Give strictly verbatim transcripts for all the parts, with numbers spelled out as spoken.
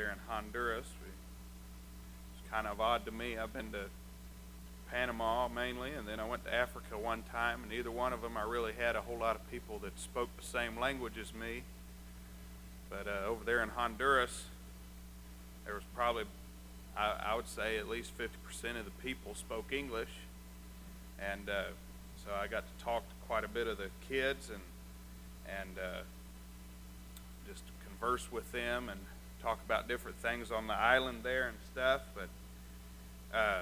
there in Honduras. We, it's kind of odd to me. I've been to Panama mainly, and then I went to Africa one time, and either one of them I really had a whole lot of people that spoke the same language as me. But uh, over there in Honduras, there was probably, I, I would say, at least fifty percent of the people spoke English. And uh, so I got to talk to quite a bit of the kids and, and uh, just converse with them and talk about different things on the island there and stuff. But uh,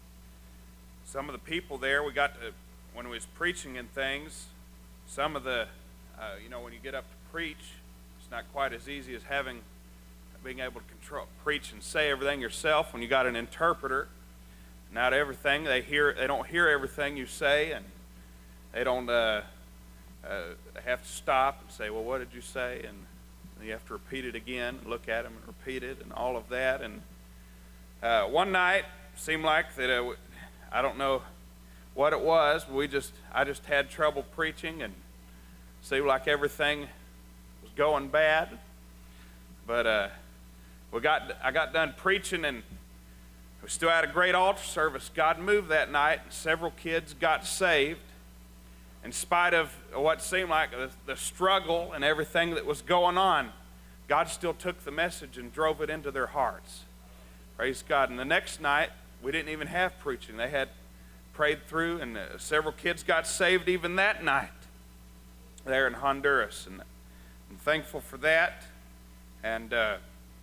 some of the people there, we got to, when we was preaching and things, some of the, uh, you know, when you get up to preach, it's not quite as easy as having, being able to control, preach and say everything yourself when you got an interpreter. Not everything, they hear, they don't hear everything you say, and they don't, uh, uh, they have to stop and say, well, what did you say? And you have to repeat it again, and look at them and repeat it, and all of that. And uh, one night, seemed like that, it, I don't know what it was, but we just, I just had trouble preaching, and seemed like everything was going bad. But uh, we got, I got done preaching, and we still had a great altar service. God moved that night, and several kids got saved. In spite of what seemed like the, the struggle and everything that was going on, God still took the message and drove it into their hearts. Praise God. And the next night, we didn't even have preaching. They had prayed through, and uh, several kids got saved even that night there in Honduras. And I'm thankful for that. And uh,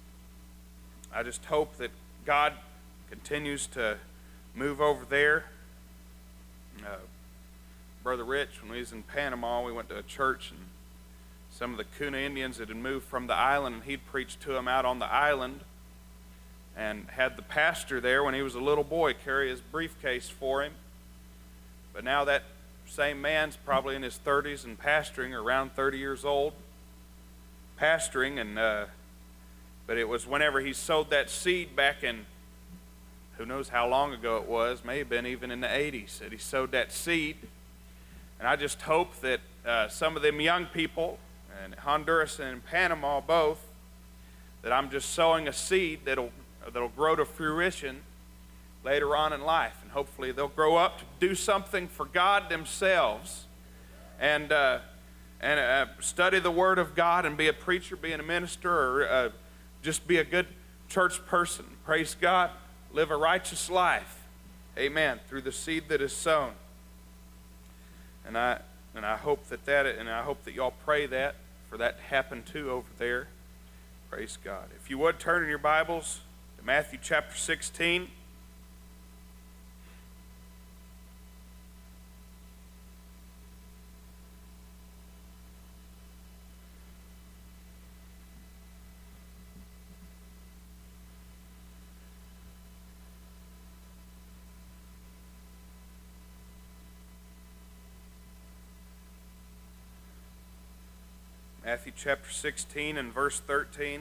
I just hope that God continues to move over there. Uh, Brother Rich, when we was in Panama, we went to a church, and some of the Kuna Indians that had moved from the island, and he'd preached to them out on the island, and had the pastor there when he was a little boy carry his briefcase for him. But now that same man's probably in his thirties and pastoring, around thirty years old, pastoring, and uh, but it was whenever he sowed that seed back in, who knows how long ago it was, may have been even in the eighties, that he sowed that seed. And I just hope that uh, some of them young people, in Honduras and in Panama both, that I'm just sowing a seed that'll, that'll grow to fruition later on in life. And hopefully they'll grow up to do something for God themselves, and, uh, and uh, study the Word of God and be a preacher, being a minister, or uh, just be a good church person. Praise God. Live a righteous life. Amen. Through the seed that is sown. And I and I hope that that and I hope that y'all pray that for that to happen too over there. Praise God. If you would turn in your Bibles to Matthew chapter sixteen. Matthew chapter sixteen and verse thirteen.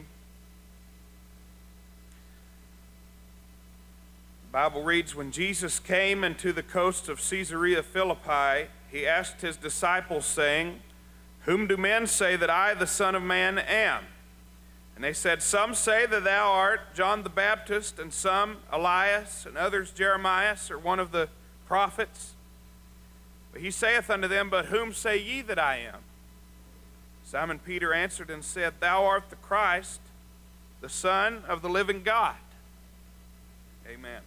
The Bible reads, when Jesus came into the coast of Caesarea Philippi, he asked his disciples, saying, whom do men say that I, the Son of Man, am? And they said, some say that thou art John the Baptist, and some Elias, and others Jeremiah, or one of the prophets. But he saith unto them, but whom say ye that I am? Simon Peter answered and said, thou art the Christ, the Son of the living God. Amen.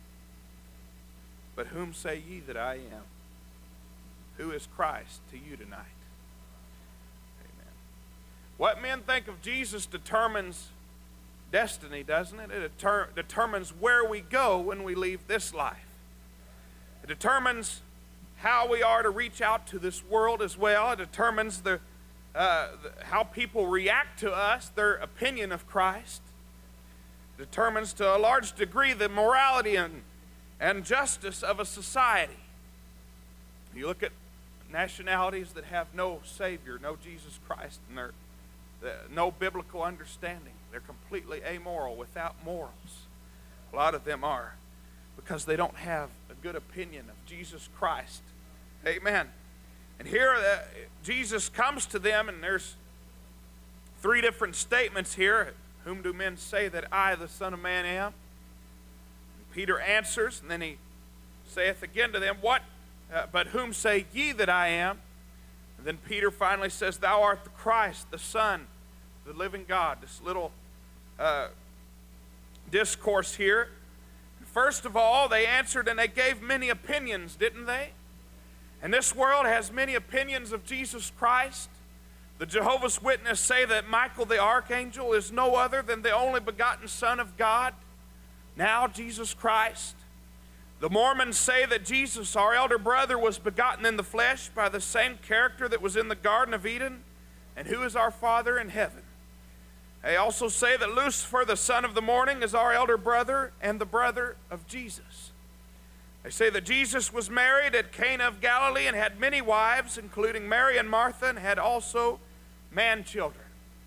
But whom say ye that I am? Who is Christ to you tonight? Amen. What men think of Jesus determines destiny, doesn't it? It deter- determines where we go when we leave this life. It determines how we are to reach out to this world as well. It determines the Uh, how people react to us, their opinion of Christ. Determines to a large degree the morality and, and justice of a society. You look at nationalities that have no Savior, no Jesus Christ, and they're, no biblical understanding. They're completely amoral, without morals. A lot of them are, because they don't have a good opinion of Jesus Christ. Amen. And here uh, Jesus comes to them, and there's three different statements here. whom do men say that I, the Son of Man, am? And Peter answers, and then he saith again to them, What? Uh, but whom say ye that I am? And then Peter finally says, Thou art the Christ, the Son of the living God. This little uh, discourse here. First of all, they answered and they gave many opinions, didn't they? And this world has many opinions of Jesus Christ. The Jehovah's Witnesses say that Michael the archangel is no other than the only begotten Son of God, now Jesus Christ. The Mormons say that Jesus, our elder brother, was begotten in the flesh by the same character that was in the Garden of Eden, and who is our Father in heaven. They also say that Lucifer, the son of the morning, is our elder brother and the brother of Jesus. They say that Jesus was married at Cana of Galilee and had many wives, including Mary and Martha, and had also man-children.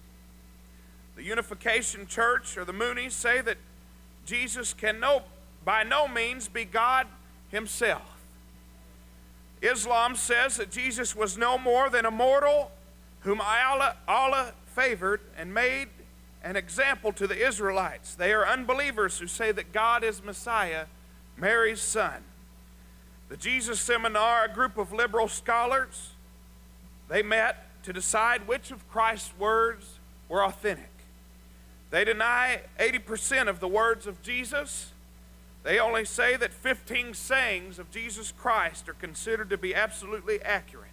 The Unification Church, or the Moonies, say that Jesus can no, by no means be God himself. Islam says that Jesus was no more than a mortal whom Allah, Allah favored and made an example to the Israelites. They are unbelievers who say that God is Messiah, Mary's son. The Jesus Seminar, a group of liberal scholars, they met to decide which of Christ's words were authentic. They deny eighty percent of the words of Jesus. They only say that fifteen sayings of Jesus Christ are considered to be absolutely accurate.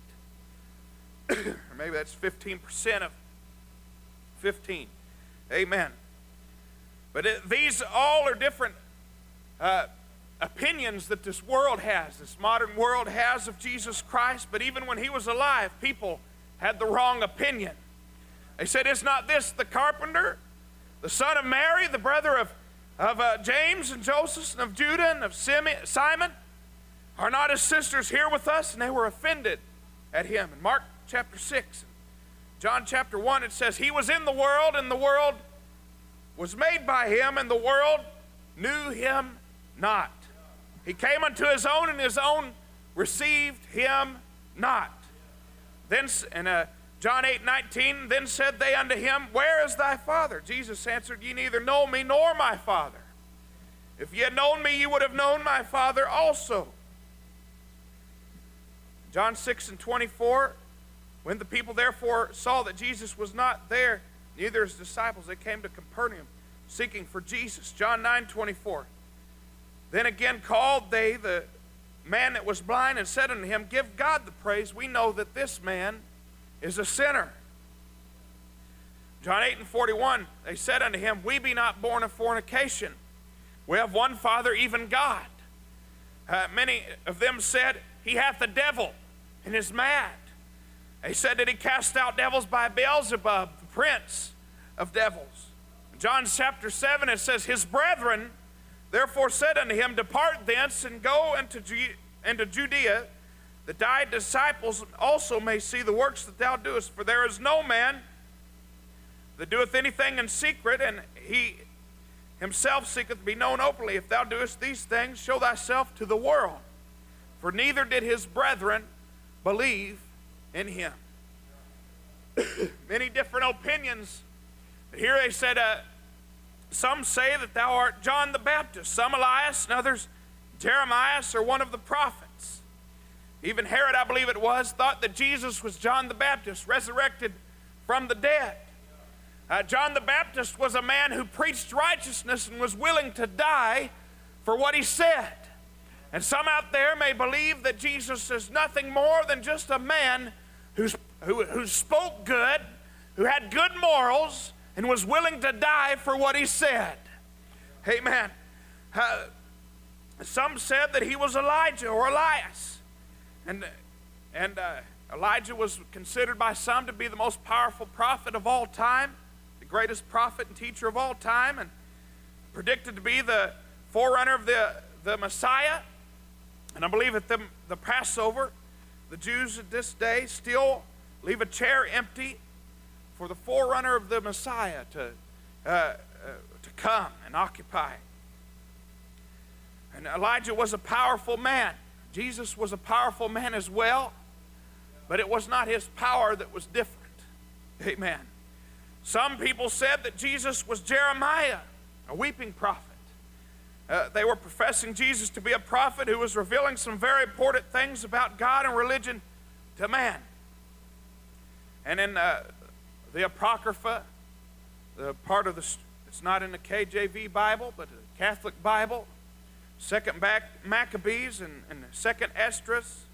Or maybe that's fifteen percent of fifteen. Amen. But it, these all are different uh, opinions that this world has, this modern world has of Jesus Christ. But even when he was alive, people had the wrong opinion. They said, Is not this the carpenter, the son of Mary, the brother of, of uh, James and Joseph and of Judah and of Simon? Are not his sisters here with us? And they were offended at him. In Mark chapter six, John chapter one, it says, He was in the world, and the world was made by him, and the world knew him not. He came unto his own, and his own received him not. Then, in uh, John eight nineteen, then said they unto him, Where is thy Father? Jesus answered, Ye neither know me nor my Father. If ye had known me, ye would have known my Father also. John six and twenty-four, when the people therefore saw that Jesus was not there, neither his disciples, they came to Capernaum, seeking for Jesus. John nine twenty-four. Then again called they the man that was blind, and said unto him, Give God the praise. We know that this man is a sinner. John eight and forty-one, they said unto him, We be not born of fornication. We have one Father, even God. Uh, many of them said, He hath the devil and is mad. They said that he cast out devils by Beelzebub, the prince of devils. In John chapter seven, it says, His brethren therefore said unto him, Depart thence and go into, Ju- into Judea, that thy disciples also may see the works that thou doest. For there is no man that doeth anything in secret, and he himself seeketh to be known openly. If thou doest these things, show thyself to the world. For neither did his brethren believe in him. Many different opinions. Here they said, uh, some say that thou art John the Baptist, some Elias, and others Jeremiah, or one of the prophets. Even Herod, I believe it was, thought that Jesus was John the Baptist, resurrected from the dead. Uh, John the Baptist was a man who preached righteousness and was willing to die for what he said. And some out there may believe that Jesus is nothing more than just a man who's, who, who spoke good, who had good morals, and was willing to die for what he said. Amen. Uh, some said that he was Elijah or Elias. And, and uh, Elijah was considered by some to be the most powerful prophet of all time, the greatest prophet and teacher of all time, and predicted to be the forerunner of the, the Messiah. And I believe at the, the Passover, the Jews at this day still leave a chair empty for the forerunner of the Messiah to, uh, uh, to come and occupy. And Elijah was a powerful man. Jesus was a powerful man as well, but it was not his power that was different. Amen. Some people said that Jesus was Jeremiah, a weeping prophet. Uh, they were professing Jesus to be a prophet who was revealing some very important things about God and religion to man. And in uh, the Apocrypha, the part of the, it's not in the K J V Bible, but the Catholic Bible, Second Maccabees and, and Second Esdras,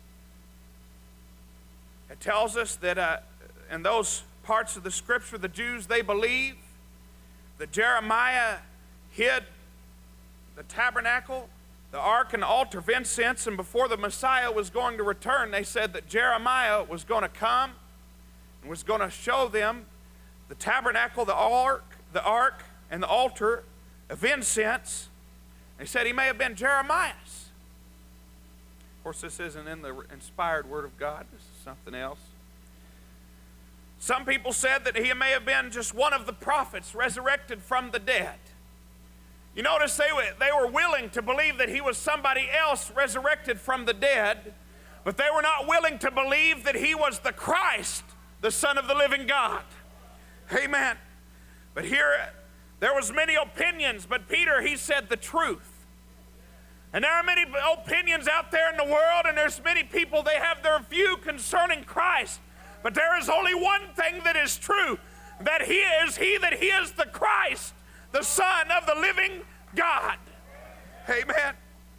it tells us that uh, in those parts of the Scripture, the Jews, they believe that Jeremiah hid the tabernacle, the ark, and the altar of incense, and before the Messiah was going to return, they said that Jeremiah was going to come and was going to show them the tabernacle, the ark, the ark, and the altar of incense. They said he may have been Jeremiah's. Of course, this isn't in the inspired Word of God. This is something else. Some people said that he may have been just one of the prophets resurrected from the dead. You notice they were, they were willing to believe that he was somebody else resurrected from the dead, but they were not willing to believe that he was the Christ, the Son of the living God. Amen. But here, there was many opinions, but Peter, he said the truth. And there are many opinions out there in the world, and there's many people, they have their view concerning Christ. But there is only one thing that is true, that he is he, that he is the Christ, the Son of the living God. Amen.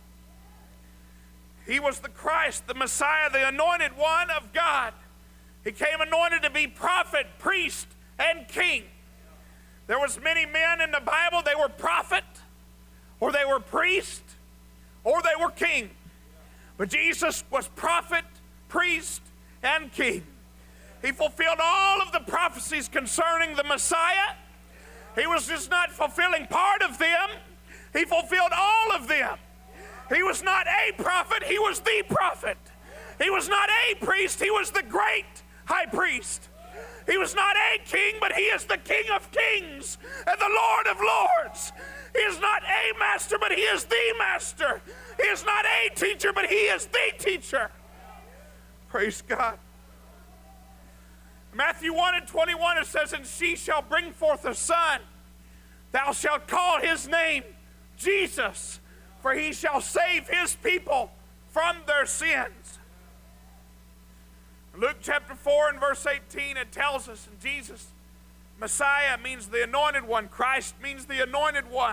He was the Christ, the Messiah, the anointed one of God. He came anointed to be prophet, priest, and king. There was many men in the Bible, they were prophet, or they were priest, or they were king. But Jesus was prophet, priest, and king. He fulfilled all of the prophecies concerning the Messiah. He was just not fulfilling part of them. He fulfilled all of them. He was not a prophet, he was the prophet. He was not a priest, he was the great high priest. He was not a king, but he is the King of kings and the Lord of lords. He is not a master, but he is the master. He is not a teacher, but he is the teacher. Praise God. Matthew one and twenty-one, it says, and she shall bring forth a son. Thou shalt call his name Jesus, for he shall save his people from their sins. Luke chapter four and verse eighteen, it tells us, and Jesus, Messiah means the anointed one. Christ means the anointed one.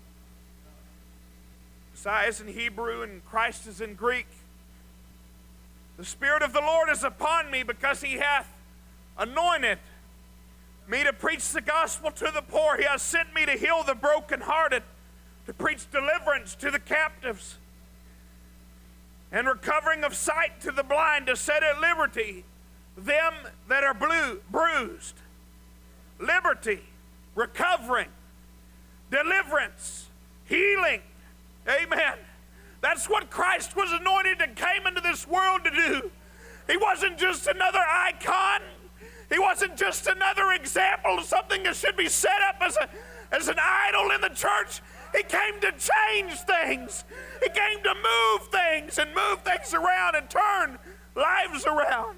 Messiah is in Hebrew and Christ is in Greek. The Spirit of the Lord is upon me because he hath anointed me to preach the gospel to the poor. He has sent me to heal the brokenhearted, to preach deliverance to the captives, and recovering of sight to the blind, to set at liberty them that are blue, bruised. Liberty, recovering, deliverance, healing. Amen. That's what Christ was anointed and came into this world to do. He wasn't just another icon. He wasn't just another example of something that should be set up as, a, as an idol in the church. He came to change things. He came to move things and move things around and turn lives around.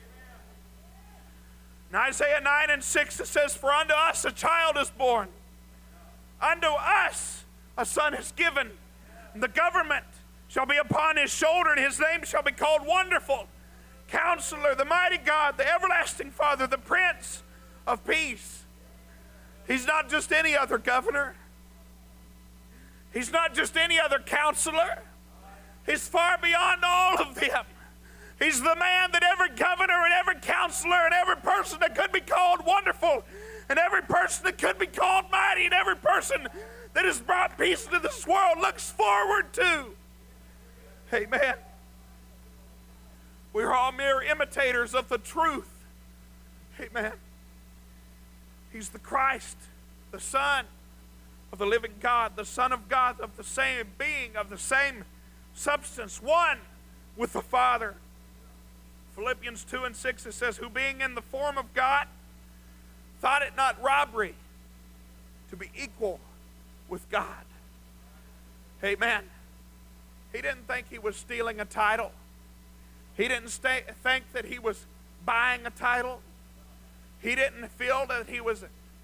In Isaiah nine and six, it says, for unto us a child is born. Unto us a son is given. And the government shall be upon his shoulder, and his name shall be called Wonderful, Counselor, the Mighty God, the Everlasting Father, the Prince of Peace. He's not just any other governor. He's not just any other counselor. He's far beyond all of them. He's the man that every governor and every counselor and every person that could be called wonderful and every person that could be called mighty and every person that has brought peace into this world looks forward to. Amen. We're all mere imitators of the truth. Amen. He's the Christ, the Son of the living God, the Son of God, of the same being, of the same substance, one with the Father. Philippians two and six, it says, who being in the form of God, thought it not robbery to be equal with God. Amen. He didn't think he was stealing a title. He didn't stay, think that he was buying a title. He didn't feel that he was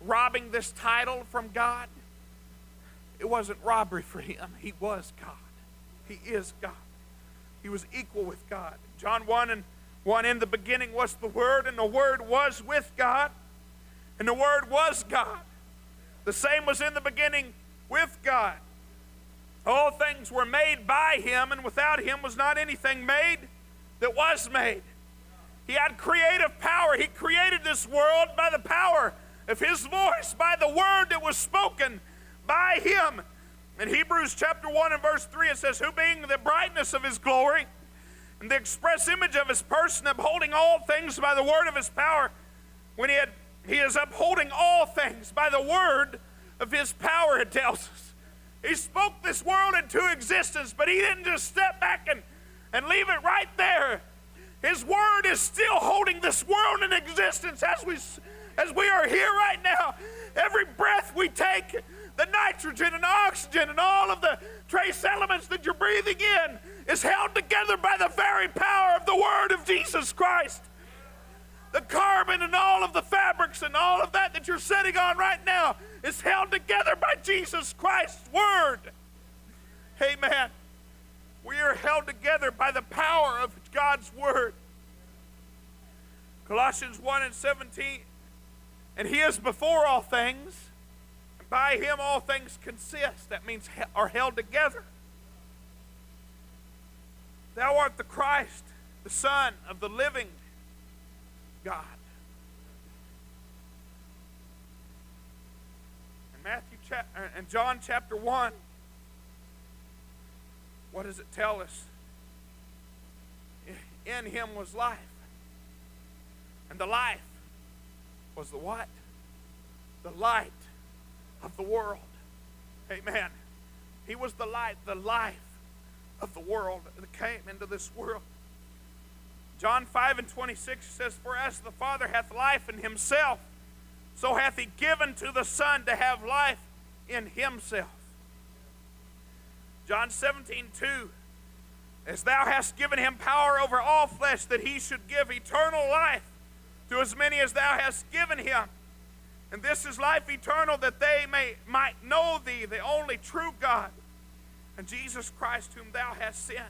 robbing this title from God. It wasn't robbery for him. He was God. He is God. He was equal with God. John one and one, in the beginning was the Word, and the Word was with God, and the Word was God. The same was in the beginning with God. All things were made by him, and without him was not anything made that was made. He had creative power. He created this world by the power of his voice, by the word that was spoken by him. In Hebrews chapter one and verse three, it says, who being the brightness of his glory and the express image of his person, upholding all things by the word of his power, when he had he is upholding all things by the word of his power, it tells us. He spoke this world into existence, but he didn't just step back and, and leave it right there. His word is still holding this world in existence as we, as we are here right now. Every breath we take, the nitrogen and oxygen and all of the trace elements that you're breathing in is held together by the very power of the word of Jesus Christ. The carbon and all of the fabrics and all of that that you're sitting on right now is held together by Jesus Christ's word. Amen. We are held together by the power of God's word. Colossians one and seventeen, and he is before all things, and by him all things consist. That means are held together. Thou art the Christ, the Son of the living God. In Matthew chapter, in John chapter one, what does it tell us? In him was life, and the life was the what? The light of the world. Amen. He was the light, the life of the world that came into this world. John five and twenty-six says, for as the Father hath life in himself, so hath he given to the Son to have life in himself. John seventeen two, as thou hast given him power over all flesh, that he should give eternal life to as many as thou hast given him. And this is life eternal, that they may might know thee, the only true God, and Jesus Christ whom thou hast sent.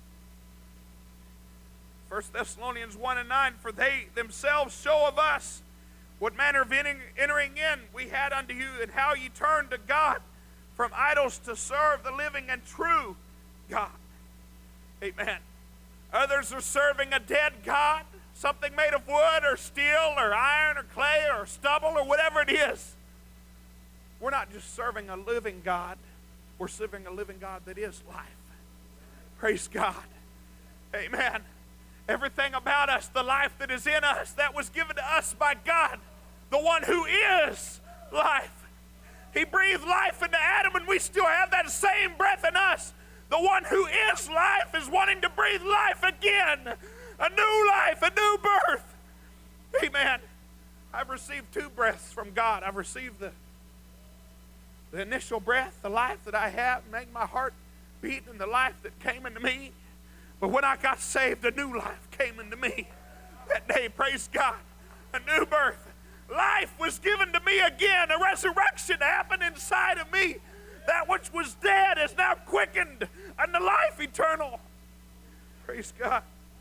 First Thessalonians one and nine, for they themselves show of us what manner of entering in we had unto you, and how ye turned to God from idols to serve the living and true God. Amen. Others are serving a dead God, something made of wood or steel or iron or clay or stubble or whatever it is. We're not just serving a living God. We're serving a living God that is life. Praise God. Amen. Everything about us, the life that is in us, that was given to us by God, the one who is life. He breathed life into Adam, and we still have that same breath in us. The one who is life is wanting to breathe life again. A new life, a new birth. Amen. I've received two breaths from God. I've received the, the initial breath, the life that I have, make my heart beat, and the life that came into me. But when I got saved, a new life came into me that day. Praise God. A new birth. Life was given to me again. A resurrection happened inside of me. That which was dead is now quickened unto life eternal. Praise God.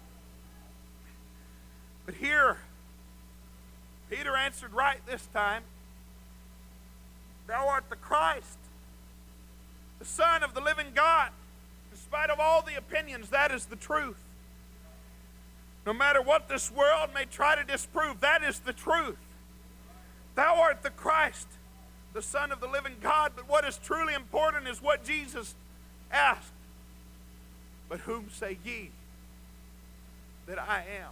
But here, Peter answered right this time. Thou art the Christ, the Son of the living God. In spite of all the opinions, that is the truth. No matter what this world may try to disprove, that is the truth. Thou art the Christ, the Son of the living God. But what is truly important is what Jesus asked. But whom say ye that I am?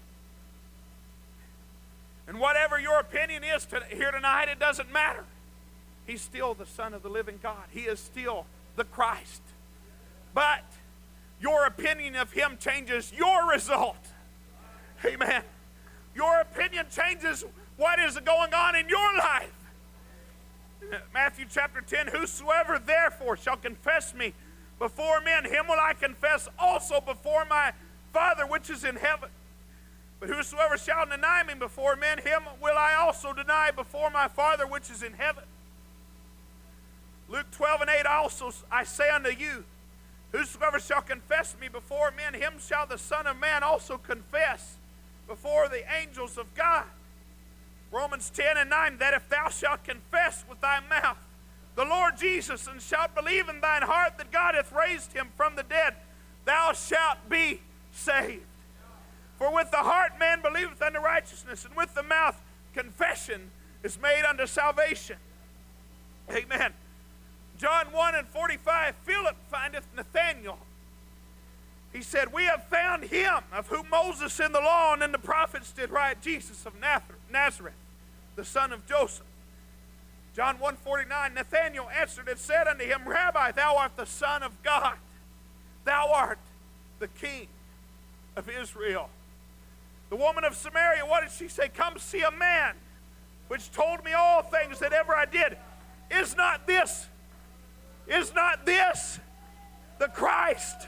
And whatever your opinion is to, here tonight, it doesn't matter. He's still the Son of the living God. He is still the Christ. But your opinion of him changes your result. Amen. Your opinion changes what is going on in your life. Matthew chapter ten, whosoever therefore shall confess me before men, him will I confess also before my Father which is in heaven. But whosoever shall deny me before men, him will I also deny before my Father which is in heaven. Luke twelve and eight, also I say unto you, whosoever shall confess me before men, him shall the Son of Man also confess before the angels of God. Romans ten and nine, that if thou shalt confess with thy mouth the Lord Jesus, and shalt believe in thine heart that God hath raised him from the dead, thou shalt be saved. For with the heart man believeth unto righteousness, and with the mouth confession is made unto salvation. Amen. John one and forty-five, Philip findeth Nathanael. He said, we have found him of whom Moses in the law and in the prophets did write, Jesus of Nazareth, the son of Joseph. John one forty-nine, Nathanael answered and said unto him, Rabbi, thou art the Son of God. Thou art the King of Israel. The woman of Samaria, what did she say? Come see a man which told me all things that ever I did. Is not this, is not this the Christ?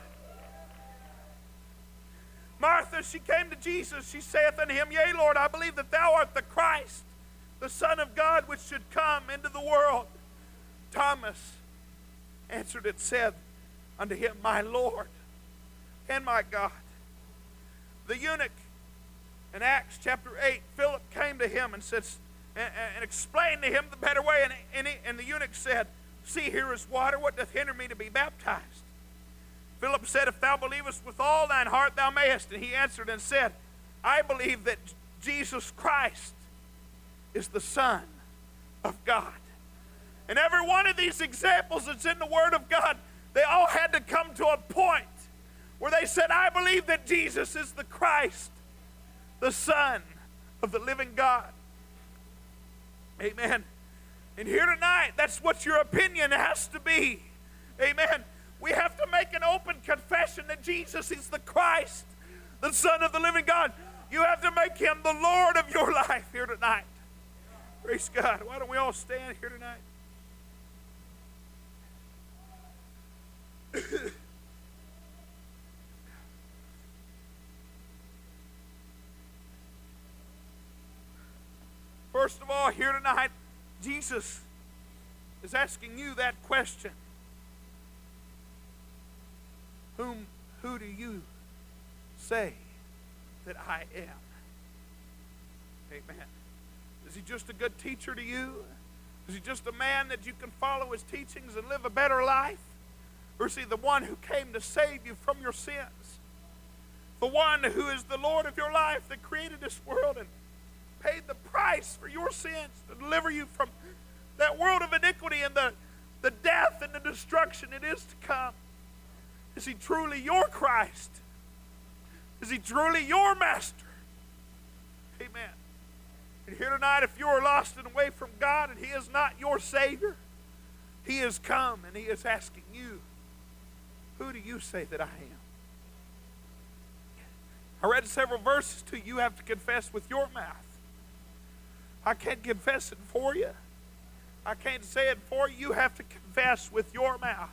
Martha, she came to Jesus. She saith unto him, Yea, Lord, I believe that thou art the Christ, the Son of God, which should come into the world. Thomas answered and said unto him, My Lord and my God. The eunuch in Acts chapter eight, Philip came to him and said, and, and explained to him the better way. And, and, he, and the eunuch said, See, here is water. What doth hinder me to be baptized? Philip said, If thou believest with all thine heart, thou mayest. And he answered and said, I believe that Jesus Christ is the Son of God. And every one of these examples that's in the Word of God, they all had to come to a point where they said, I believe that Jesus is the Christ, the Son of the living God. Amen. And here tonight, that's what your opinion has to be. Amen. We have to make an open confession that Jesus is the Christ, the Son of the living God. You have to make him the Lord of your life here tonight. Praise God. Why don't we all stand here tonight? First of all, here tonight, Jesus is asking you that question. Whom, who do you say that I am? Amen. Is he just a good teacher to you? Is he just a man that you can follow his teachings and live a better life? Or is he the one who came to save you from your sins? The one who is the Lord of your life, that created this world and paid the price for your sins to deliver you from that world of iniquity and the, the death and the destruction it is to come. Is he truly your Christ? Is he truly your master? Amen. And here tonight, if you are lost and away from God and he is not your Savior, he has come and he is asking you, who do you say that I am? I read several verses to you. You have to confess with your mouth. I can't confess it for you. I can't say it for you. You have to confess with your mouth.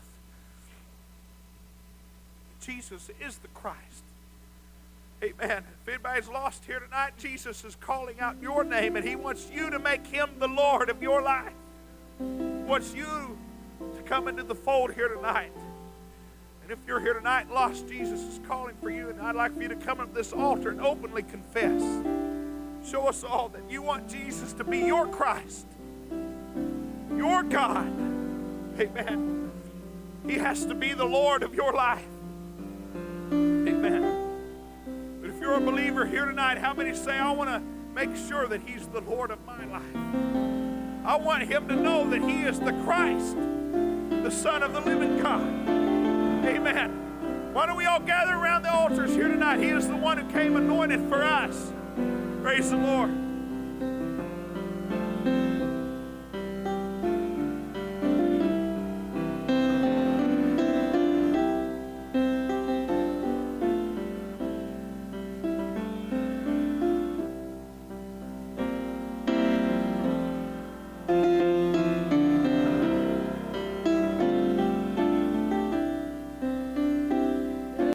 Jesus is the Christ. Amen. If anybody's lost here tonight, Jesus is calling out your name, and he wants you to make him the Lord of your life. He wants you to come into the fold here tonight. And if you're here tonight lost, Jesus is calling for you, and I'd like for you to come up to this altar and openly confess. Show us all that you want Jesus to be your Christ, your God. Amen. He has to be the Lord of your life. Amen. But if you're a believer here tonight, how many say, I want to make sure that he's the Lord of my life? I want him to know that he is the Christ, the Son of the living God. Amen. Why don't we all gather around the altars here tonight? He is the one who came anointed for us. Praise the Lord.